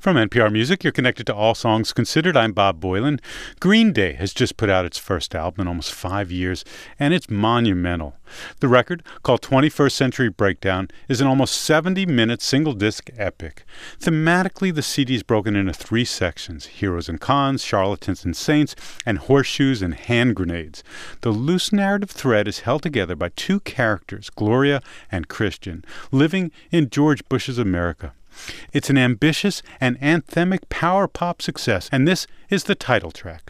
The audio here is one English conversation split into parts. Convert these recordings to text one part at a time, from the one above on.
From NPR Music, you're connected to All Songs Considered. I'm Bob Boylan. Green Day has just put out its first album in almost 5 years, and it's monumental. The record, called 21st Century Breakdown, is an almost 70-minute single-disc epic. Thematically, the CD is broken into 3 sections: heroes and cons, charlatans and saints, and horseshoes and hand grenades. The loose narrative thread is held together by 2 characters, Gloria and Christian, living in George Bush's America. It's an ambitious and anthemic power pop success, and this is the title track.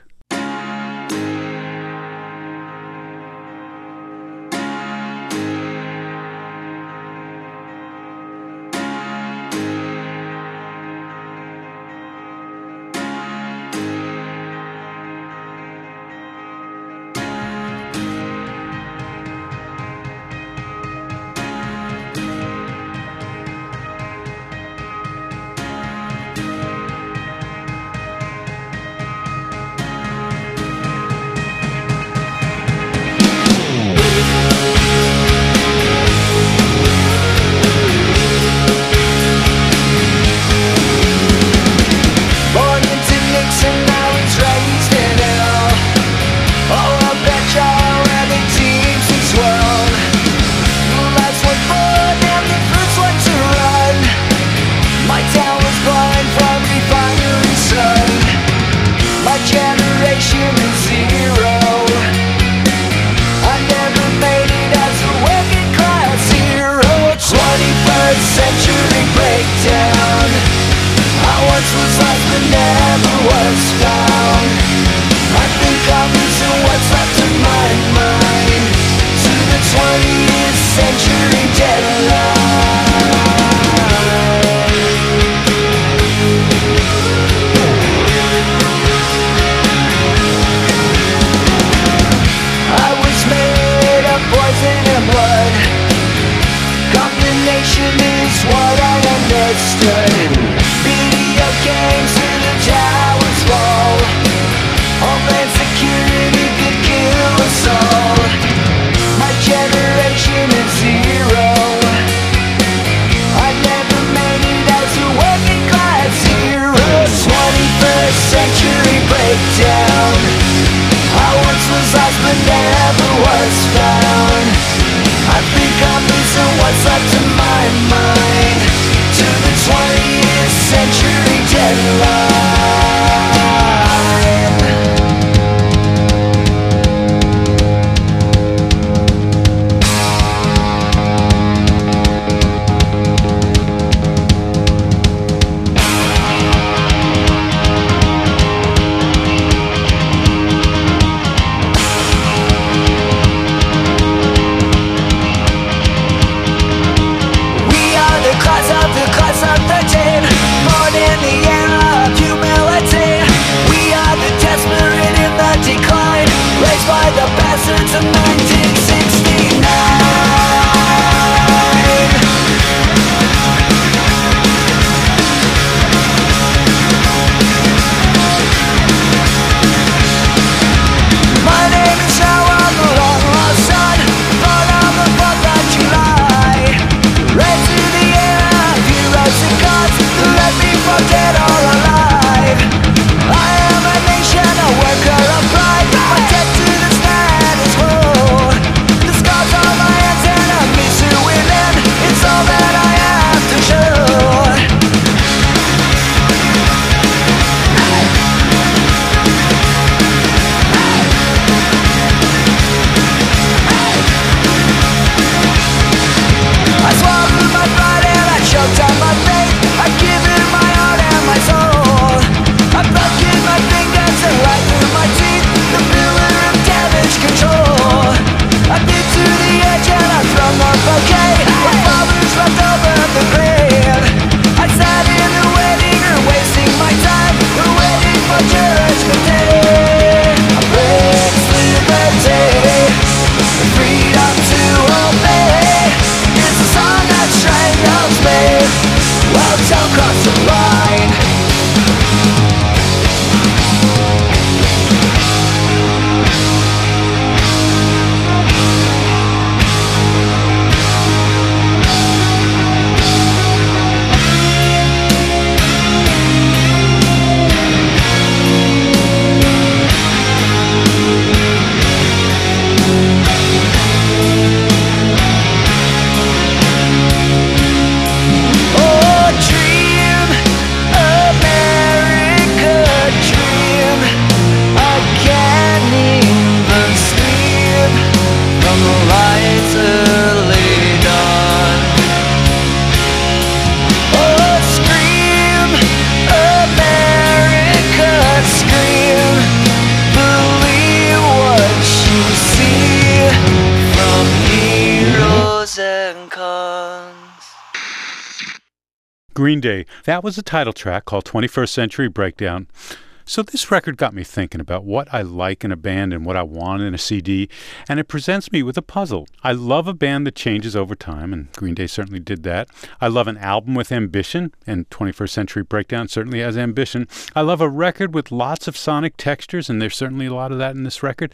Green Day, that was a title track called 21st Century Breakdown. So this record got me thinking about what I like in a band and what I want in a CD, and it presents me with a puzzle. I love a band that changes over time, and Green Day certainly did that. I love an album with ambition, and 21st Century Breakdown certainly has ambition. I love a record with lots of sonic textures, and there's certainly a lot of that in this record.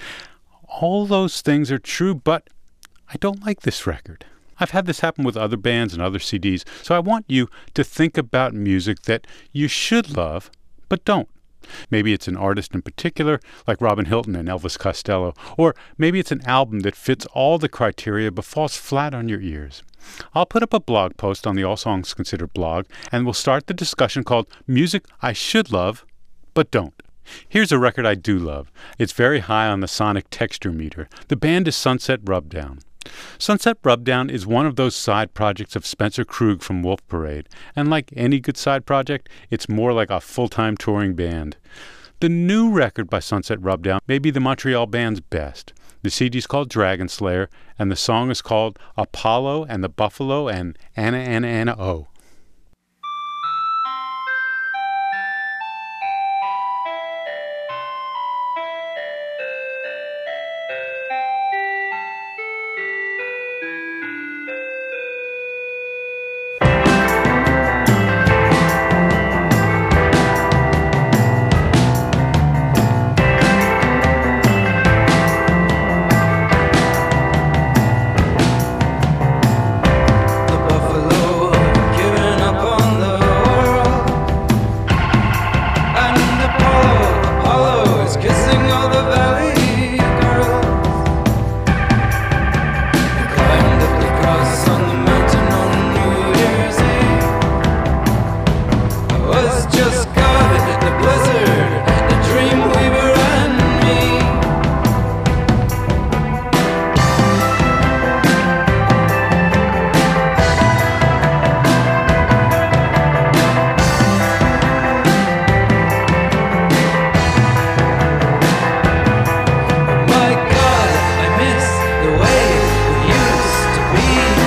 All those things are true, but I don't like this record. I've had this happen with other bands and other CDs, so I want you to think about music that you should love, but don't. Maybe it's an artist in particular, like Robin Hilton and Elvis Costello, or maybe it's an album that fits all the criteria but falls flat on your ears. I'll put up a blog post on the All Songs Considered blog, and we'll start the discussion called Music I Should Love, But Don't. Here's a record I do love. It's very high on the sonic texture meter. The band is Sunset Rubdown. Sunset Rubdown is one of those side projects of Spencer Krug from Wolf Parade, and like any good side project, it's more like a full-time touring band. The new record by Sunset Rubdown may be the Montreal band's best. The CD's called Dragon Slayer, and the song is called Apollo and the Buffalo and Anna Anna Anna Oh.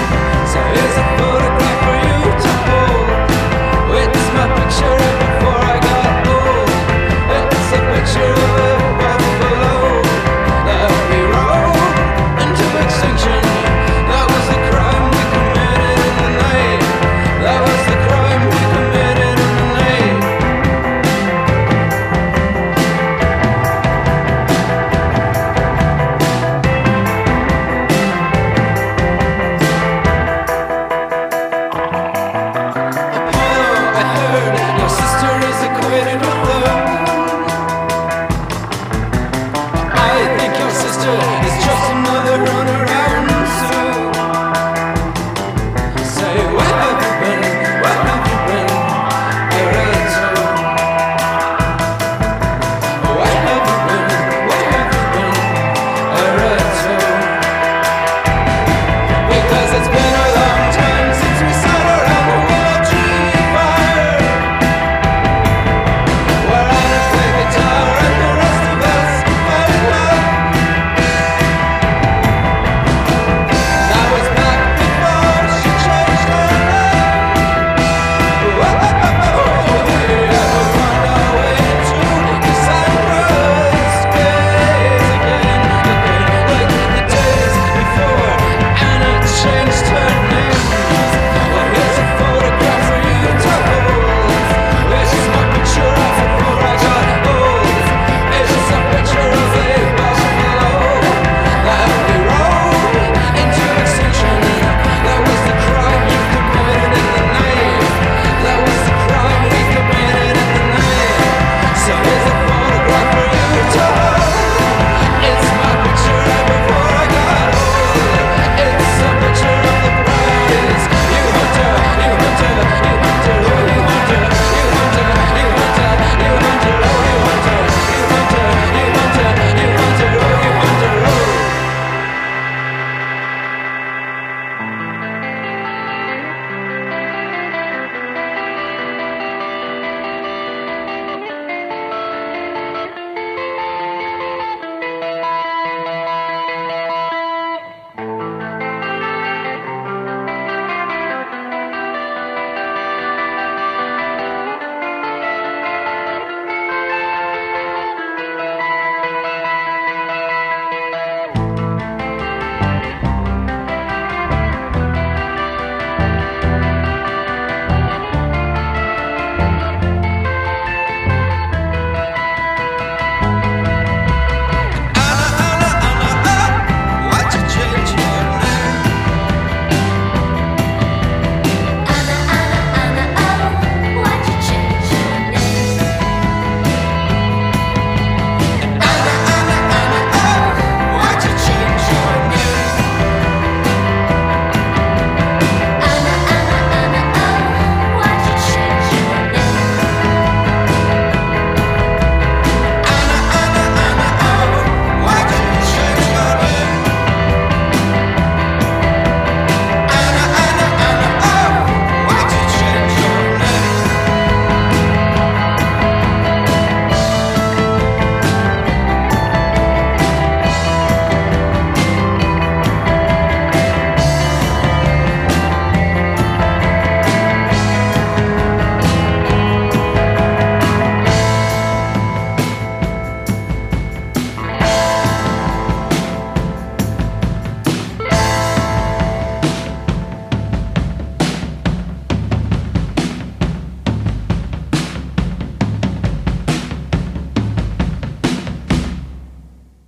Here's a photograph for you to hold. Witness my picture before I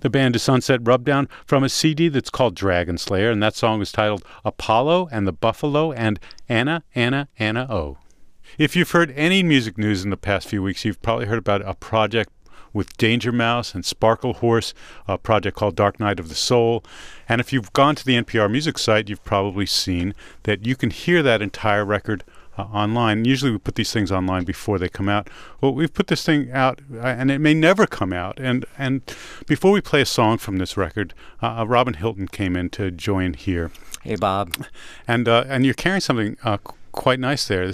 The band is Sunset Rubdown from a CD that's called Dragon Slayer, and that song is titled Apollo and the Buffalo and Anna, Anna, Anna, Oh. If you've heard any music news in the past few weeks, you've probably heard about a project with Danger Mouse and Sparkle Horse, a project called Dark Night of the Soul. And if you've gone to the NPR music site, you've probably seen that you can hear that entire record online. Usually we put these things online before they come out. Well, we've put this thing out, and it may never come out. And before we play a song from this record, Robin Hilton came in to join here. Hey, Bob. And you're carrying something quite nice there.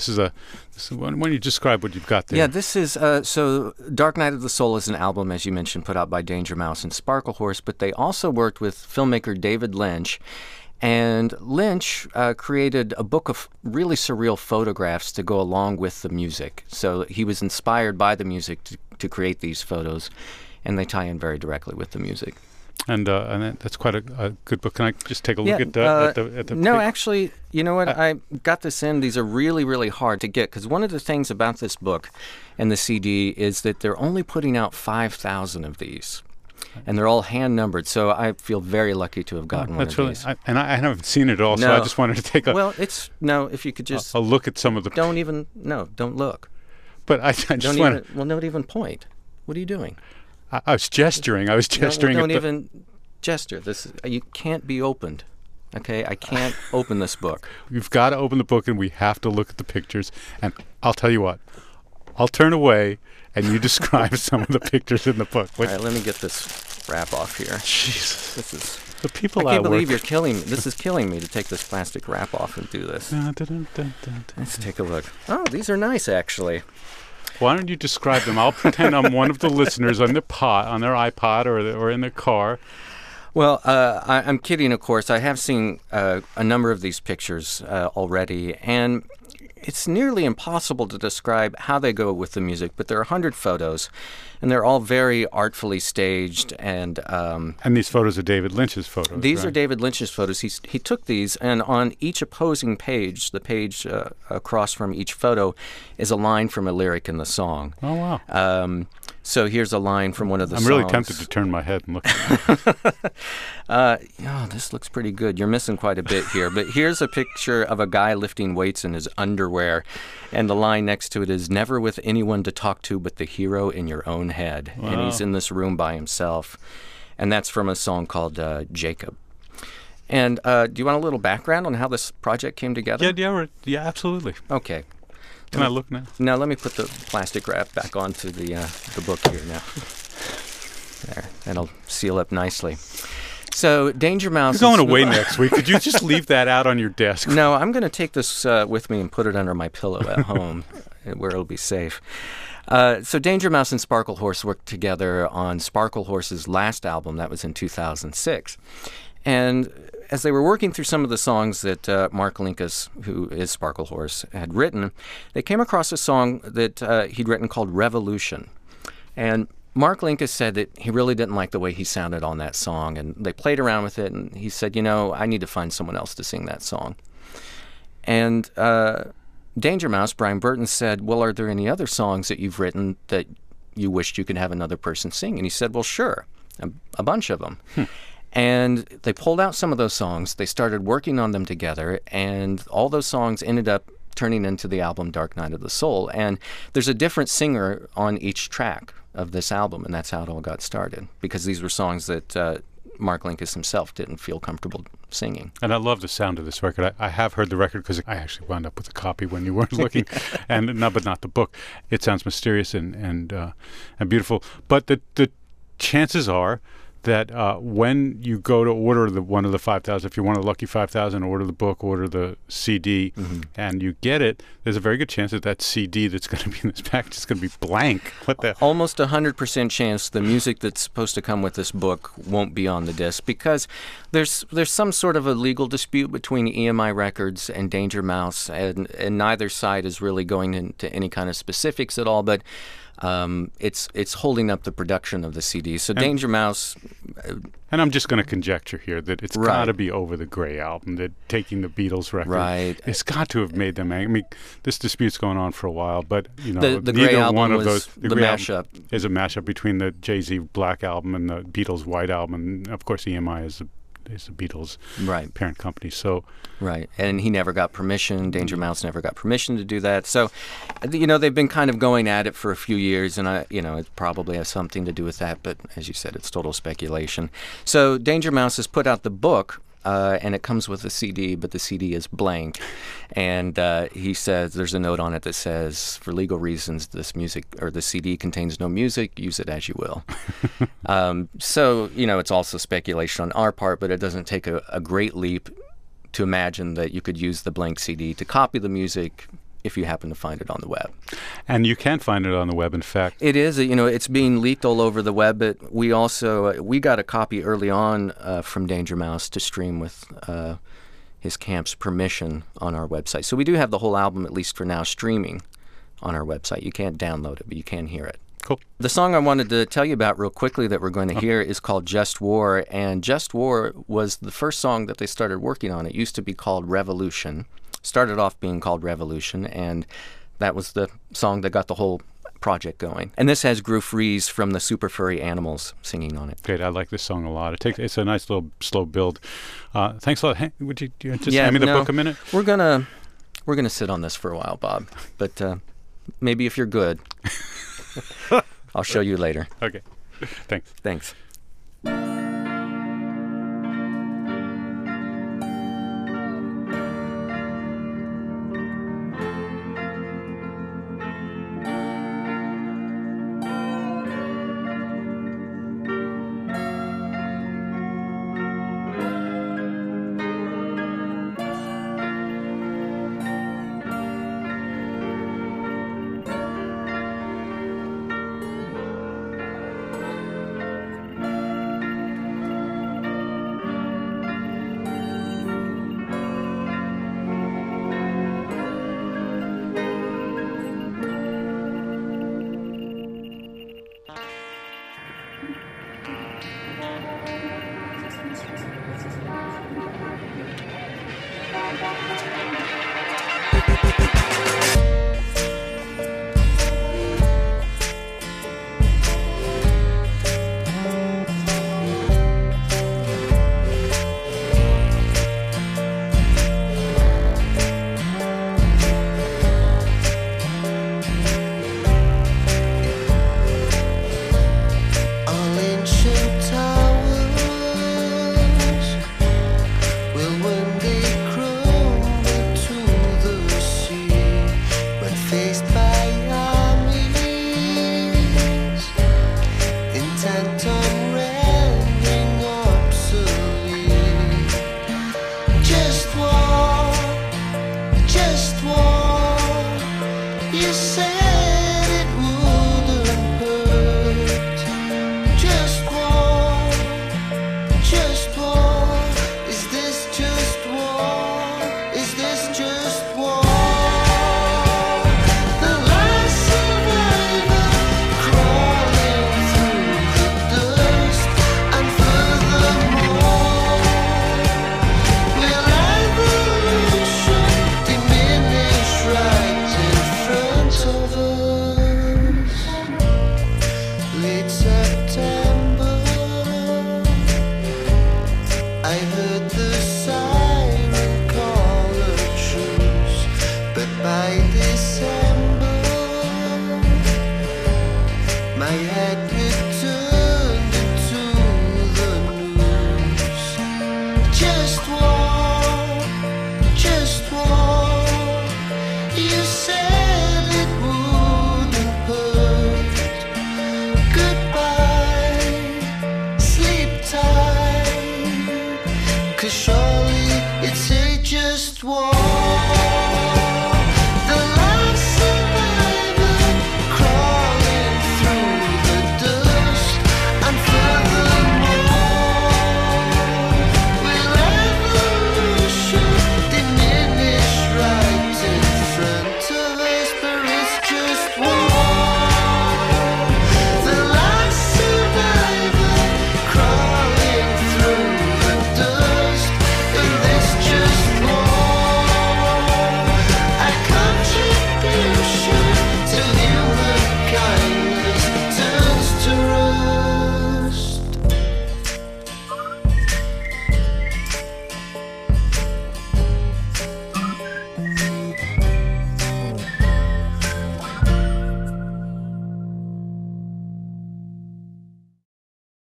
Why don't you describe what you've got there? Yeah, this is, so Dark Night of the Soul is an album, as you mentioned, put out by Danger Mouse and Sparkle Horse, but they also worked with filmmaker David Lynch. And Lynch created a book of really surreal photographs to go along with the music. So he was inspired by the music to create these photos, and they tie in very directly with the music. And that's quite a good book. Can I just take a look at the No, actually, you know what? I got this in. These are really, really hard to get, because one of the things about this book and the CD is that they're only putting out 5,000 of these. And they're all hand-numbered, so I feel very lucky to have gotten one of these. I haven't seen it all, so I just wanted to take if you could just... a look at some of the... Don't look. But I just want to... Well, don't even point. What are you doing? I was gesturing. Don't even gesture. You can't be opened. Okay? I can't open this book. You've got to open the book, and we have to look at the pictures. And I'll tell you what. I'll turn away, and you describe some of the pictures in the book. All right, let me get this wrap off here. Jesus. This is... The people I can't believe you're killing me. This is killing me to take this plastic wrap off and do this. Let's take a look. Oh, these are nice, actually. Why don't you describe them? I'll pretend I'm one of the listeners on their iPod or in their car. Well, I'm kidding, of course. I have seen a number of these pictures already, and it's nearly impossible to describe how they go with the music, but there are 100 photos, and they're all very artfully staged. And these photos are David Lynch's photos, These are David Lynch's photos. He took these, and on each opposing page, the page across from each photo, is a line from a lyric in the song. Oh, wow. So here's a line from one of the songs. I'm really tempted to turn my head and look at it. This looks pretty good. You're missing quite a bit here. But here's a picture of a guy lifting weights in his underwear. And the line next to it is, never with anyone to talk to but the hero in your own head. Wow. And he's in this room by himself. And that's from a song called Jacob. And do you want a little background on how this project came together? Yeah, absolutely. Okay. Can I look now? Now let me put the plastic wrap back onto the book here now. There, that'll seal up nicely. So Danger Mouse... You're going away next week. Could you just leave that out on your desk? No, I'm going to take this with me and put it under my pillow at home where it'll be safe. So Danger Mouse and Sparkle Horse worked together on Sparkle Horse's last album. That was in 2006. And as they were working through some of the songs that Mark Linkous, who is Sparkle Horse, had written, they came across a song that he'd written called Revolution. And Mark Linkous said that he really didn't like the way he sounded on that song, and they played around with it, and he said, I need to find someone else to sing that song. And Danger Mouse, Brian Burton, said, well, are there any other songs that you've written that you wished you could have another person sing? And he said, well, sure, a bunch of them. And they pulled out some of those songs, they started working on them together, and all those songs ended up turning into the album Dark Night of the Soul. And there's a different singer on each track of this album, and that's how it all got started, because these were songs that Mark Linkous himself didn't feel comfortable singing. And I love the sound of this record. I have heard the record because I actually wound up with a copy when you weren't looking, but not the book. It sounds mysterious and beautiful. But the chances are that when you go to order one of the 5,000, if you're one of the lucky 5,000, order the book, order the CD, and you get it, there's a very good chance that CD that's going to be in this package is going to be blank. Almost 100% chance the music that's supposed to come with this book won't be on the disc, because there's some sort of a legal dispute between EMI Records and Danger Mouse, and neither side is really going into any kind of specifics at all, but it's holding up the production of the CD. So Danger Mouse. And I'm just going to conjecture here that it's Right. got to be over the Gray album, that taking the Beatles record, Right. it's got to have made them angry. I mean, this dispute's going on for a while, but The Gray neither album one of was those the Gray mashup. album is a mashup between the Jay-Z Black album and the Beatles White album, and of course EMI is the Beatles' Right. parent company. So Right. And he never got permission. Danger Mouse never got permission to do that. So, they've been kind of going at it for a few years, and it probably has something to do with that. But as you said, it's total speculation. So Danger Mouse has put out the book, and it comes with a CD, but the CD is blank. And he says there's a note on it that says, for legal reasons, this music or the CD contains no music. Use it as you will. So, it's also speculation on our part, but it doesn't take a great leap to imagine that you could use the blank CD to copy the music if you happen to find it on the web. And you can find it on the web, in fact. It is, it's being leaked all over the web, but we also, we got a copy early on from Danger Mouse to stream with his camp's permission on our website. So we do have the whole album, at least for now, streaming on our website. You can't download it, but you can hear it. Cool. The song I wanted to tell you about real quickly that we're going to hear is called Just War, and Just War was the first song that they started working on. It used to be called Revolution. Started off being called Revolution, and that was the song that got the whole project going. And this has Gru Fries from the Super Furry Animals singing on it. Great, I like this song a lot. It's a nice little slow build. Thanks a lot. Hey, would you just hand me the book a minute? We're gonna sit on this for a while, Bob. But maybe if you're good, I'll show you later. Okay, thanks. Thanks.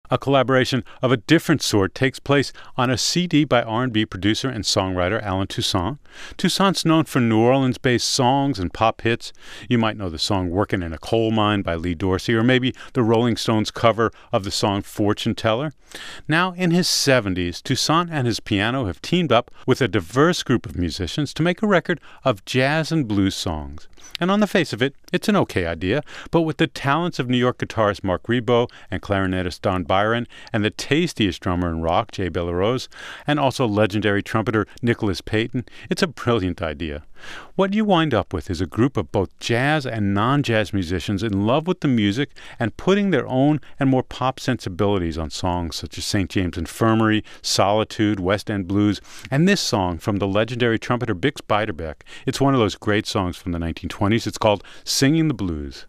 A collaboration of a different sort takes place on a CD by R&B producer and songwriter Allen Toussaint. Toussaint's known for New Orleans-based songs and pop hits. You might know the song Workin' in a Coal Mine by Lee Dorsey, or maybe the Rolling Stones cover of the song Fortune Teller. Now, in his 70s, Toussaint and his piano have teamed up with a diverse group of musicians to make a record of jazz and blues songs. And on the face of it, it's an okay idea, but with the talents of New York guitarist Marc Ribot and clarinetist Don Byron and the tastiest drummer in rock, Jay Bellerose, and also legendary trumpeter Nicholas Payton, it's a brilliant idea. What you wind up with is a group of both jazz and non-jazz musicians in love with the music and putting their own and more pop sensibilities on songs such as St. James Infirmary, Solitude, West End Blues, and this song from the legendary trumpeter Bix Beiderbecke. It's one of those great songs from the 1920s. It's called Singing the Blues.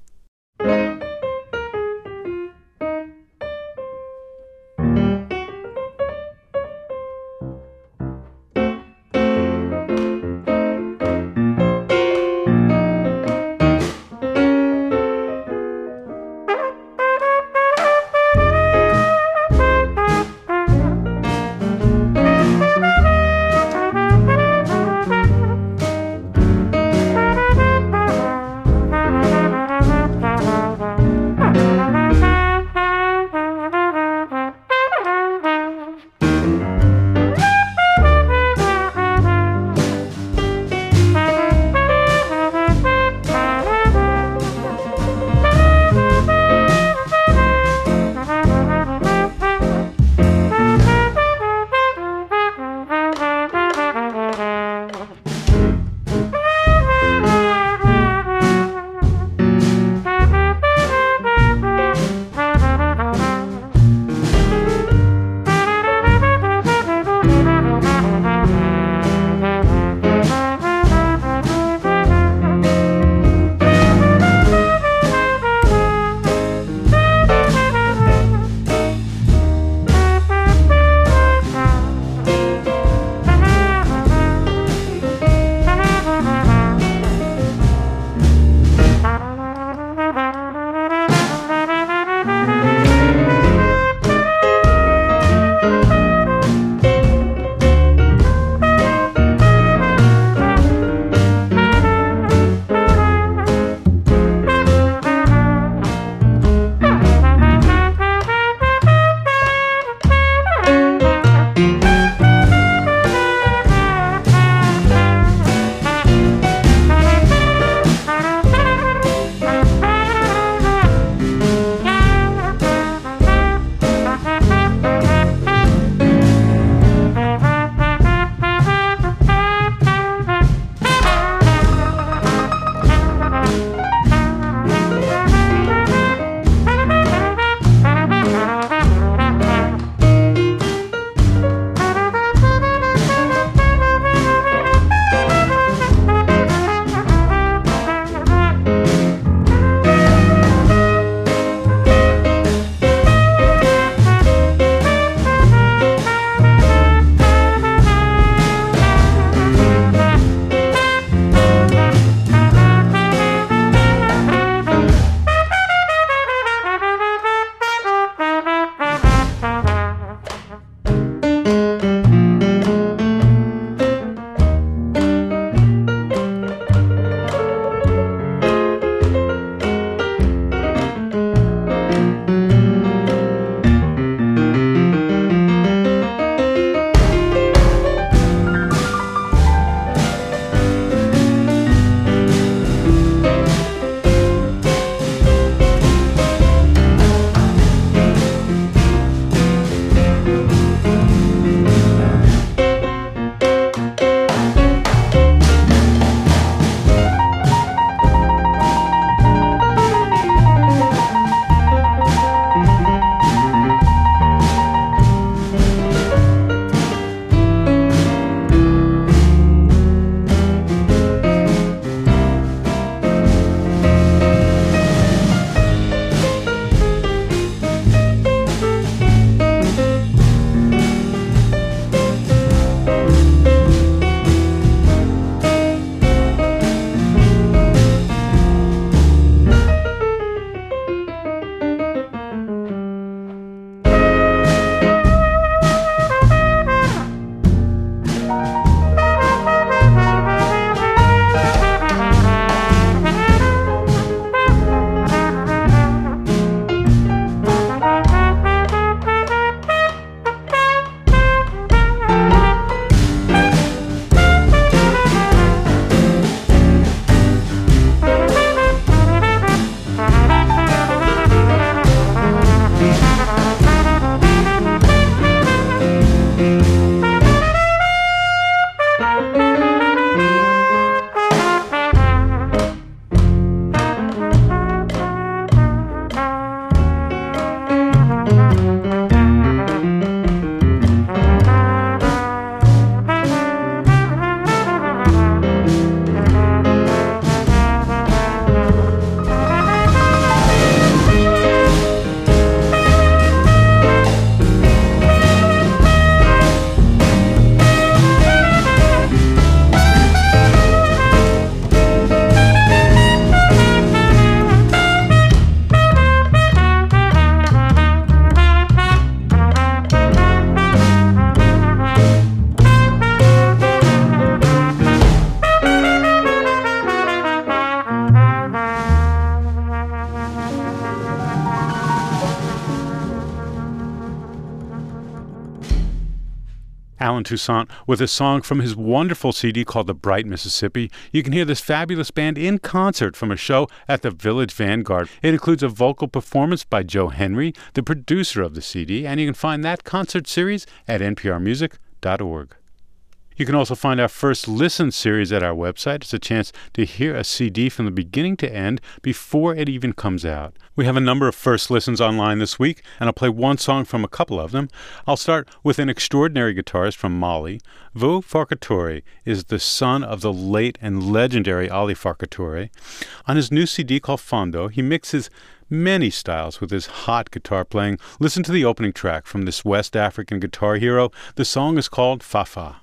Alan Toussaint with a song from his wonderful CD called The Bright Mississippi. You can hear this fabulous band in concert from a show at the Village Vanguard. It includes a vocal performance by Joe Henry, the producer of the CD, and you can find that concert series at nprmusic.org. You can also find our First Listen series at our website. It's a chance to hear a CD from the beginning to end before it even comes out. We have a number of First Listens online this week, and I'll play one song from a couple of them. I'll start with an extraordinary guitarist from Mali. Vo Farkatori is the son of the late and legendary Ali Farkatori. On his new CD called Fondo, he mixes many styles with his hot guitar playing. Listen to the opening track from this West African guitar hero. The song is called Fafa.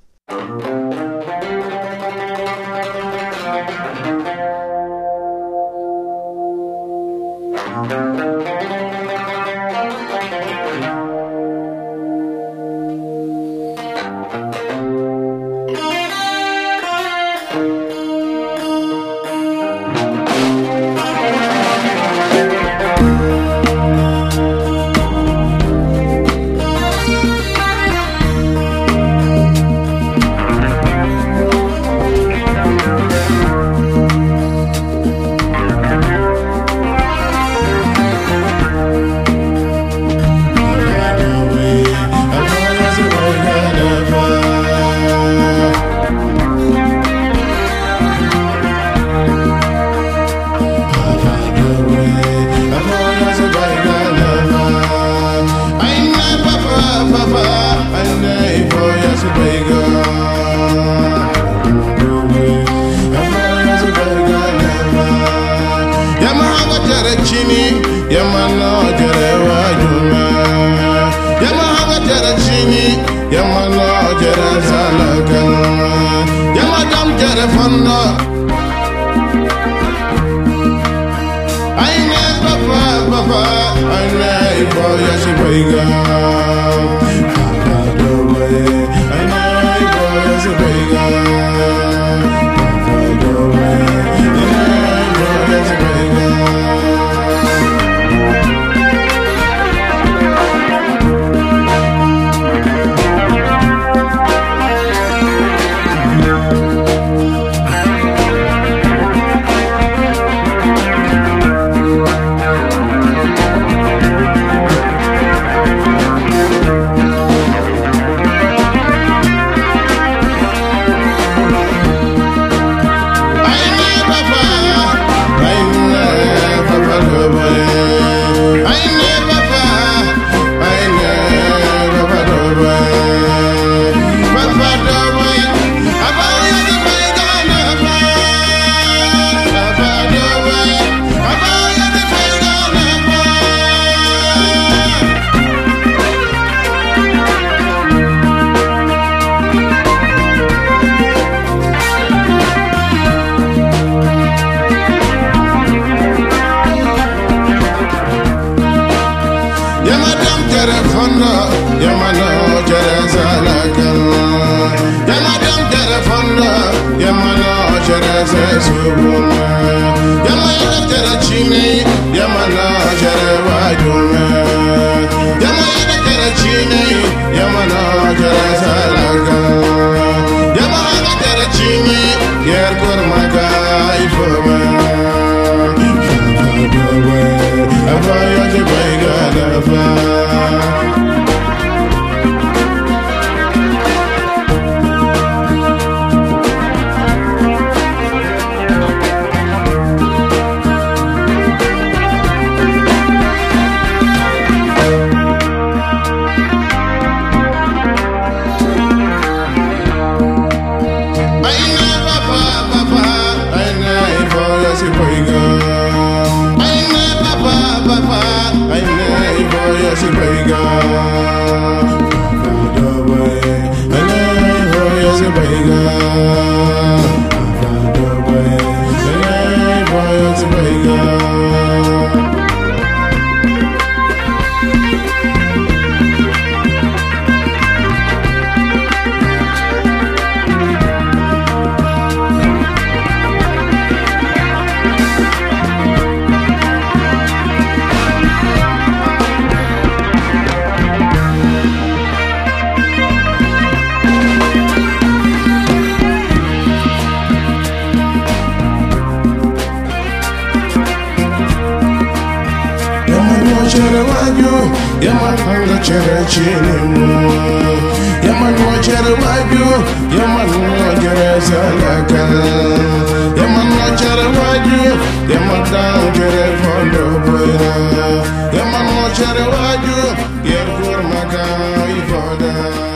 chere waju, yaman hanga chere chinimu. Yaman chere waju, yaman chere salaka. Yaman chere waju, yaman chere fondo boya. Yaman chere waju, yer kurmaga ifoda.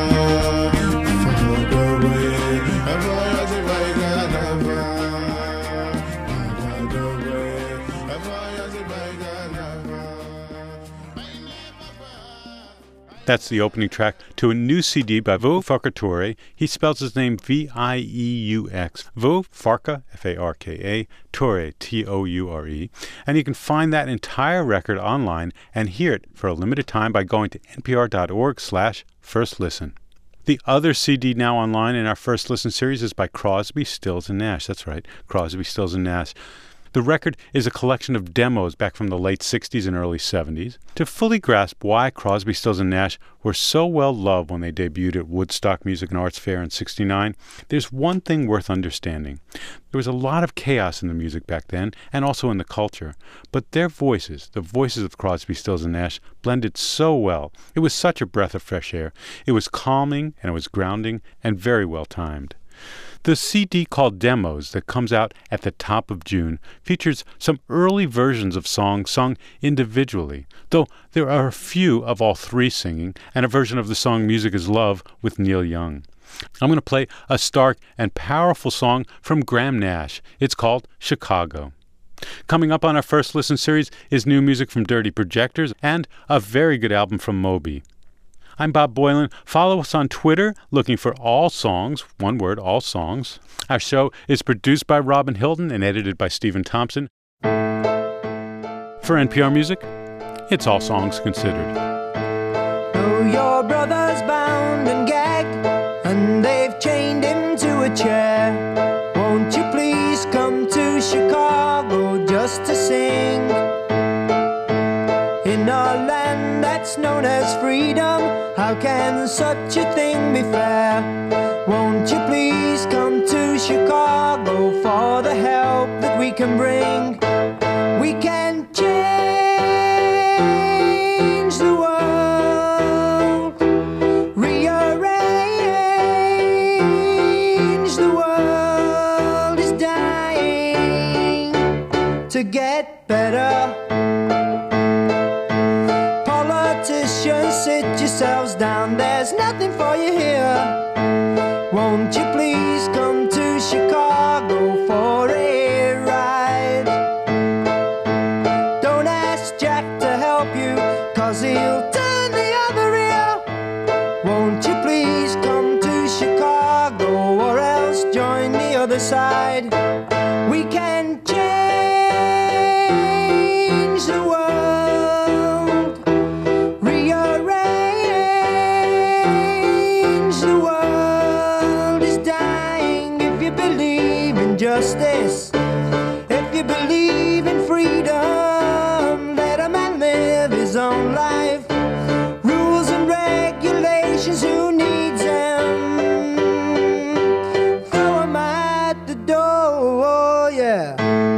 That's the opening track to a new CD by Veau Farka. He spells his name V-I-E-U-X. Veau Farka, F-A-R-K-A, Toure, T-O-U-R-E. And you can find that entire record online and hear it for a limited time by going to npr.org/firstlisten. The other CD now online in our First Listen series is by Crosby, Stills, and Nash. That's right, Crosby, Stills, and Nash. The record is a collection of demos back from the late 60s and early 70s. To fully grasp why Crosby, Stills, and Nash were so well loved when they debuted at Woodstock Music and Arts Fair in '69, there's one thing worth understanding. There was a lot of chaos in the music back then, and also in the culture. But their voices, the voices of Crosby, Stills, and Nash, blended so well. It was such a breath of fresh air. It was calming, and it was grounding, and very well timed. The CD called Demos that comes out at the top of June features some early versions of songs sung individually, though there are a few of all three singing, and a version of the song Music is Love with Neil Young. I'm going to play a stark and powerful song from Graham Nash. It's called Chicago. Coming up on our First Listen series is new music from Dirty Projectors and a very good album from Moby. I'm Bob Boilen. Follow us on Twitter, looking for All Songs, one word, All Songs. Our show is produced by Robin Hilton and edited by Stephen Thompson. For NPR Music, it's All Songs Considered. Oh, your brother's bound and gagged, and they've chained him to a chair. Won't you please come to Chicago just to sing? In our land that's known as freedom, how can such a thing be fair? Won't you please come to Chicago for the help that we can bring? We can change the world, rearrange the world is dying to get better. Sit yourselves down, there's nothing for you here. Won't you please come to Chicago for a ride? Don't ask Jack to help you, 'cause he'll turn the other ear. Won't you please come to Chicago, or else join the other side? We can change the world. Justice. If you believe in freedom, let a man live his own life. Rules and regulations, who needs them? Throw them at the door, oh yeah.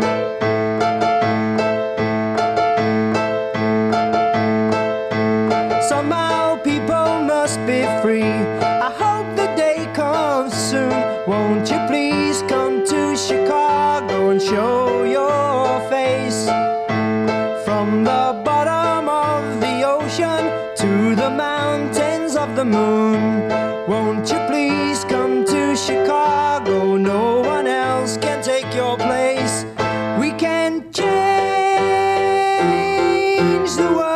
Somehow people must be free. I hope the day comes soon. Won't you please come to Chicago and show your face? From the bottom of the ocean to the mountains of the moon. Won't you please come to Chicago? No one else can take your place. We can change the world.